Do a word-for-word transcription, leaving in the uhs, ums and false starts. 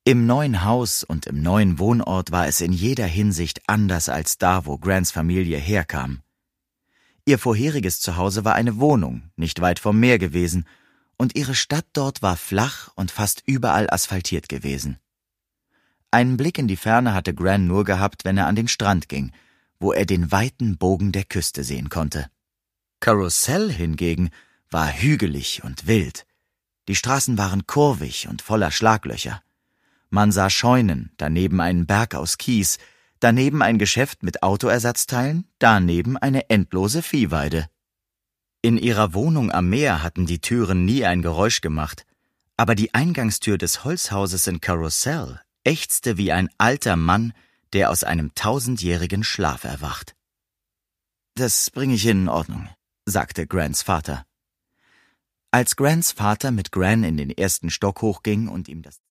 Im neuen Haus und im neuen Wohnort war es in jeder Hinsicht anders als da, wo Grants Familie herkam. Ihr vorheriges Zuhause war eine Wohnung, nicht weit vom Meer gewesen, und ihre Stadt dort war flach und fast überall asphaltiert gewesen. Einen Blick in die Ferne hatte Gran nur gehabt, wenn er an den Strand ging, wo er den weiten Bogen der Küste sehen konnte. Carousel hingegen war hügelig und wild. Die Straßen waren kurvig und voller Schlaglöcher. Man sah Scheunen, daneben einen Berg aus Kies, daneben ein Geschäft mit Autoersatzteilen, daneben eine endlose Viehweide. In ihrer Wohnung am Meer hatten die Türen nie ein Geräusch gemacht, aber die Eingangstür des Holzhauses in Carousel ächzte wie ein alter Mann, der aus einem tausendjährigen Schlaf erwacht. »Das bringe ich in Ordnung«, sagte Grants Vater. Als Grants Vater mit Gran in den ersten Stock hochging und ihm das